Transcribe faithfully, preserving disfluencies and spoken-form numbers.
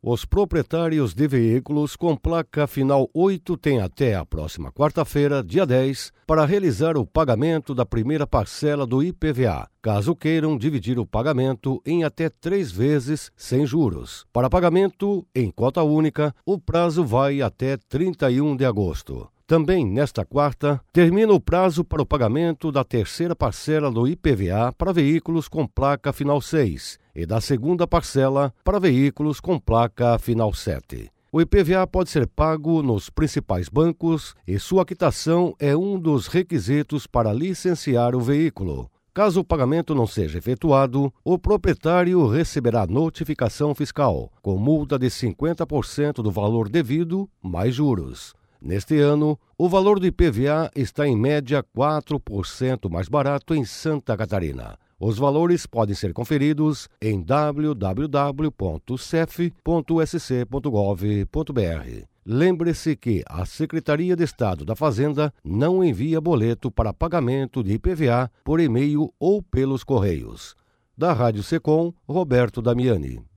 Os proprietários de veículos com placa final oito têm até a próxima quarta-feira, dia dez, para realizar o pagamento da primeira parcela do I P V A, caso queiram dividir o pagamento em até três vezes sem juros. Para pagamento em cota única, o prazo vai até trinta e um de agosto. Também nesta quarta, termina o prazo para o pagamento da terceira parcela do I P V A para veículos com placa final seis e da segunda parcela para veículos com placa final sete. O I P V A pode ser pago nos principais bancos e sua quitação é um dos requisitos para licenciar o veículo. Caso o pagamento não seja efetuado, o proprietário receberá notificação fiscal, com multa de cinquenta por cento do valor devido, mais juros. Neste ano, o valor do I P V A está em média quatro por cento mais barato em Santa Catarina. Os valores podem ser conferidos em w w w ponto c e f ponto s c ponto gov ponto b r. Lembre-se que a Secretaria de Estado da Fazenda não envia boleto para pagamento de I P V A por e-mail ou pelos correios. Da Rádio Secom, Roberto Damiani.